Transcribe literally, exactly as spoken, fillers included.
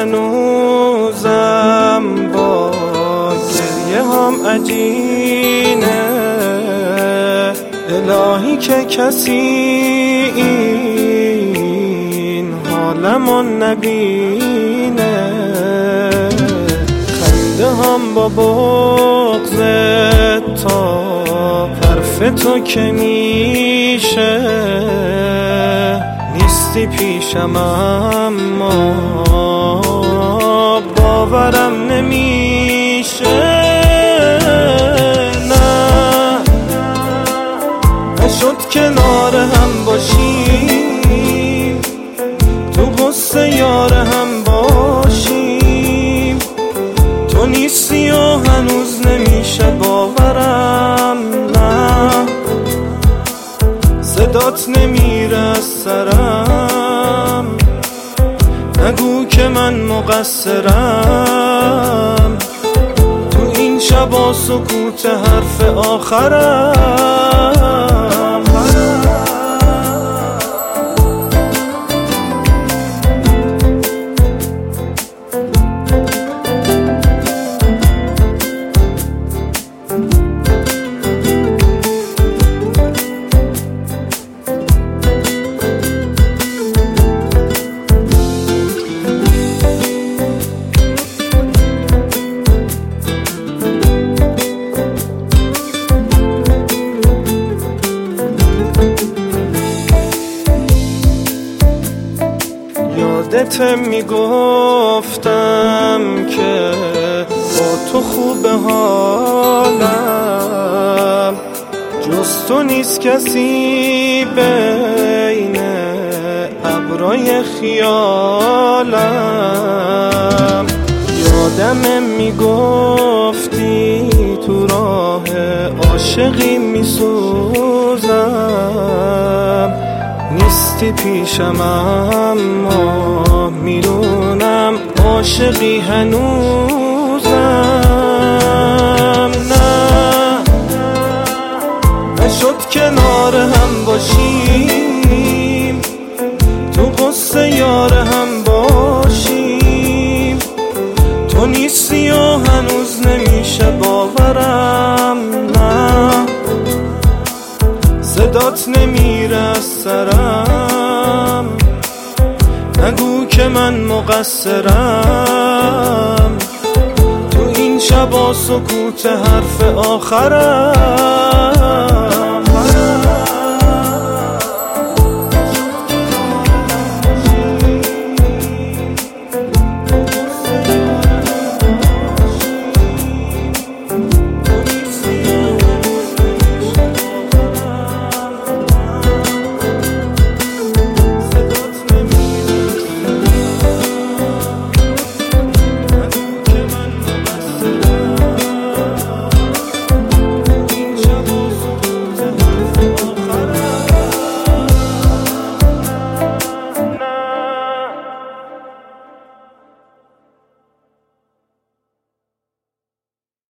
هنوزم با گریه هم عجینه. الهی که کسی این حالمو نبینه. خنده هم با بغض تا حرف تو که میشه. نیستی پیشم اما باورم نمیشه. نه نشد کنار هم باشیم، تو غصه یار هم باشیم. تو نیستی و هنوز نمیشه باورم. نه صدات نمیره از سرم. نگو که من مقصرم تو این شبا سکوت حرف آخرم. یادت میگفتم که با تو خوب حالم، جز تو نیست کسی بین ابرای خیالم. یادم میگفتی تو راه عاشقی میسوزم. نیستی پیشم اما میدونم عاشقی هنوزم. نه نشد کنار هم باشیم، تو غصه یار هم باشیم. تو نیستی و هنوز نمیشه باورم. نه صدات نمیره از سرم. نگو که من مقصرم تو این شبا سکوت حرف آخرم.